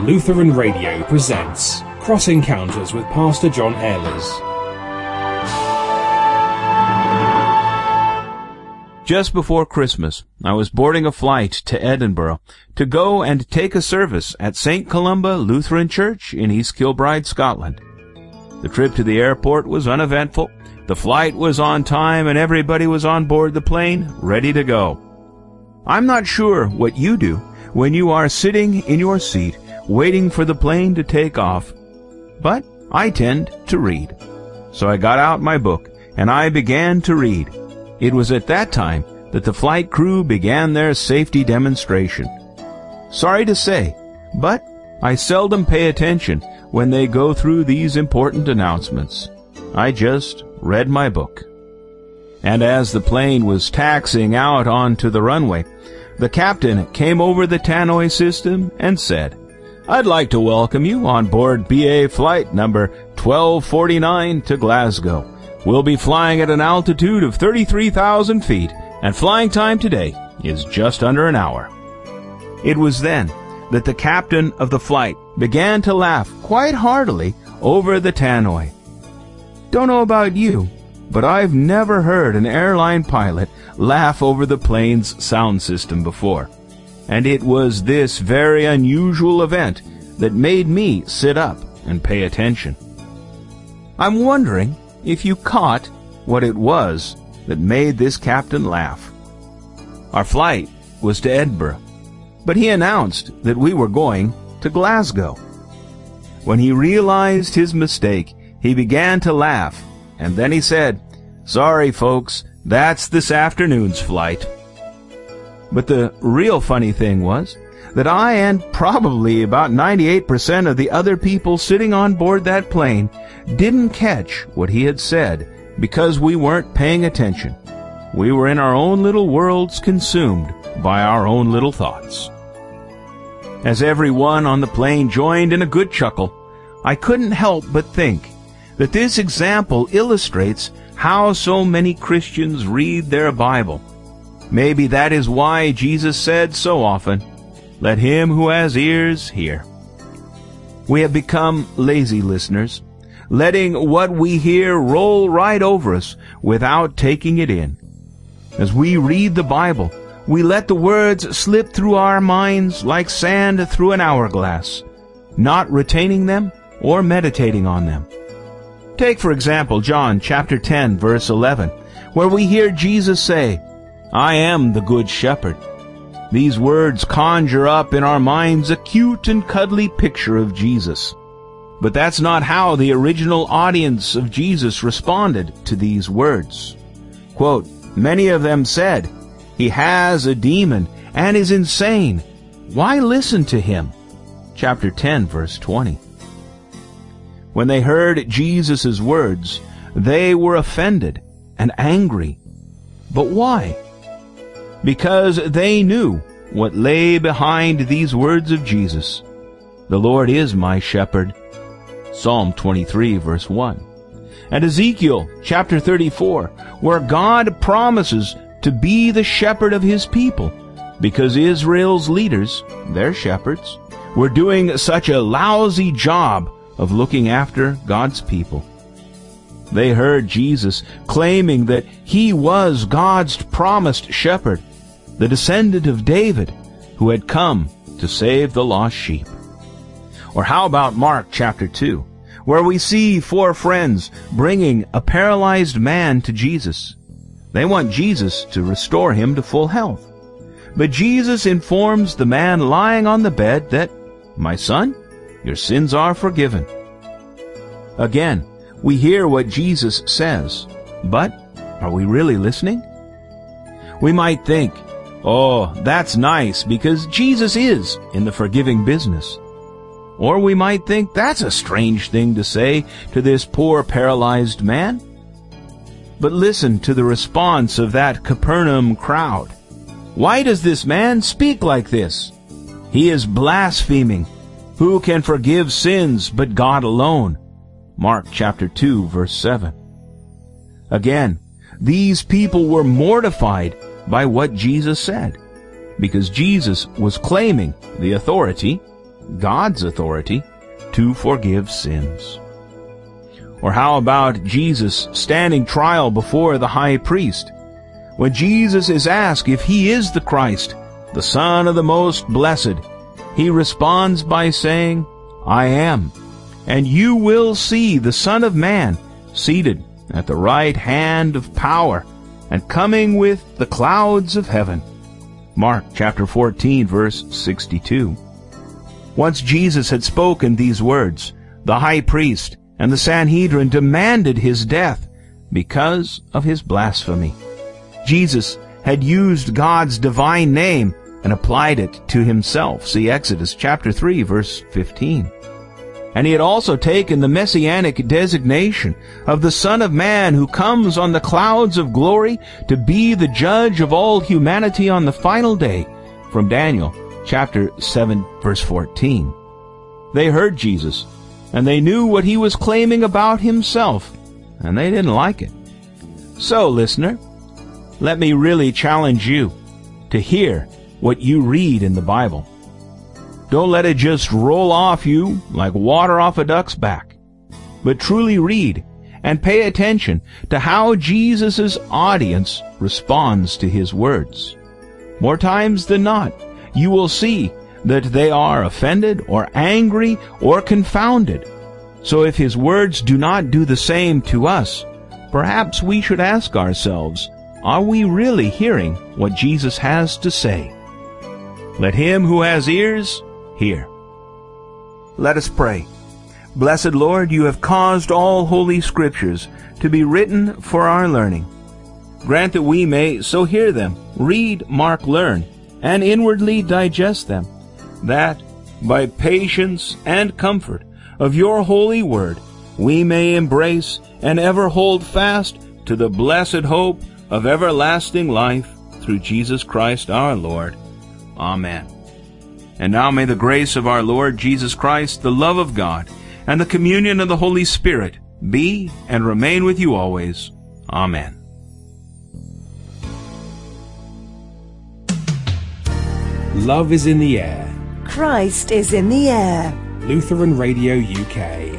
Lutheran Radio presents Cross Encounters with Pastor John Ehlers. Just before Christmas, I was boarding a flight to Edinburgh to go and take a service at St. Columba Lutheran Church in East Kilbride, Scotland. The trip to the airport was uneventful, the flight was on time, and everybody was on board the plane, ready to go. I'm not sure what you do when you are sitting in your seat waiting for the plane to take off, but I tend to read. So I got out my book, and I began to read. It was at that time that the flight crew began their safety demonstration. Sorry to say, but I seldom pay attention when they go through these important announcements. I just read my book. And as the plane was taxiing out onto the runway, the captain came over the tannoy system and said, "I'd like to welcome you on board BA flight number 1249 to Glasgow. We'll be flying at an altitude of 33,000 feet, and flying time today is just under an hour." It was then that the captain of the flight began to laugh quite heartily over the tannoy. Don't know about you, but I've never heard an airline pilot laugh over the plane's sound system before. And it was this very unusual event that made me sit up and pay attention. I'm wondering if you caught what it was that made this captain laugh. Our flight was to Edinburgh, but he announced that we were going to Glasgow. When he realized his mistake, he began to laugh, and then he said, "Sorry, folks, that's this afternoon's flight." But the real funny thing was that I and probably about 98% of the other people sitting on board that plane didn't catch what he had said because we weren't paying attention. We were in our own little worlds, consumed by our own little thoughts. As everyone on the plane joined in a good chuckle, I couldn't help but think that this example illustrates how so many Christians read their Bible. Maybe that is why Jesus said so often, "Let him who has ears hear." We have become lazy listeners, letting what we hear roll right over us without taking it in. As we read the Bible, we let the words slip through our minds like sand through an hourglass, not retaining them or meditating on them. Take, for example, John chapter 10, verse 11, where we hear Jesus say, "I am the good shepherd." These words conjure up in our minds a cute and cuddly picture of Jesus. But that's not how the original audience of Jesus responded to these words. Quote, "Many of them said, 'He has a demon and is insane. Why listen to him?'" Chapter 10, verse 20. When they heard Jesus' words, they were offended and angry. But why? Because they knew what lay behind these words of Jesus. "The Lord is my shepherd." Psalm 23, verse 1. And Ezekiel chapter 34, where God promises to be the shepherd of his people, because Israel's leaders, their shepherds, were doing such a lousy job of looking after God's people. They heard Jesus claiming that he was God's promised shepherd, the descendant of David, who had come to save the lost sheep. Or how about Mark chapter 2, where we see 4 friends bringing a paralyzed man to Jesus. They want Jesus to restore him to full health. But Jesus informs the man lying on the bed that, "My son, your sins are forgiven." Again, we hear what Jesus says, but are we really listening? We might think, "Oh, that's nice because Jesus is in the forgiving business." Or we might think that's a strange thing to say to this poor paralyzed man. But listen to the response of that Capernaum crowd. Why does this man speak like this? He is blaspheming. Who can forgive sins but God alone? Mark chapter 2, verse 7. Again, these people were mortified by what Jesus said, because Jesus was claiming the authority God's authority to forgive sins. Or how about Jesus standing trial before the high priest? When Jesus is asked if he is the Christ, the Son of the Most Blessed, he responds by saying, I am, and you will see the Son of Man seated at the right hand of power and coming with the clouds of heaven. Mark chapter 14, verse 62. Once Jesus had spoken these words, the high priest and the Sanhedrin demanded his death because of his blasphemy. Jesus had used God's divine name and applied it to himself. See Exodus chapter 3, verse 15. And he had also taken the messianic designation of the Son of Man who comes on the clouds of glory to be the judge of all humanity on the final day, from Daniel chapter 7, verse 14. They heard Jesus, and they knew what he was claiming about himself, and they didn't like it. So, listener, let me really challenge you to hear what you read in the Bible. Don't let it just roll off you like water off a duck's back, but truly read and pay attention to how Jesus' audience responds to his words. More times than not, you will see that they are offended or angry or confounded. So if his words do not do the same to us, perhaps we should ask ourselves, are we really hearing what Jesus has to say? Let him who has ears hear. Let us pray. Blessed Lord, you have caused all holy scriptures to be written for our learning. Grant that we may so hear them, read, mark, learn, and inwardly digest them, that by patience and comfort of your holy word we may embrace and ever hold fast to the blessed hope of everlasting life through Jesus Christ our Lord. Amen. And now may the grace of our Lord Jesus Christ, the love of God, and the communion of the Holy Spirit be and remain with you always. Amen. Love is in the air. Christ is in the air. Lutheran Radio UK.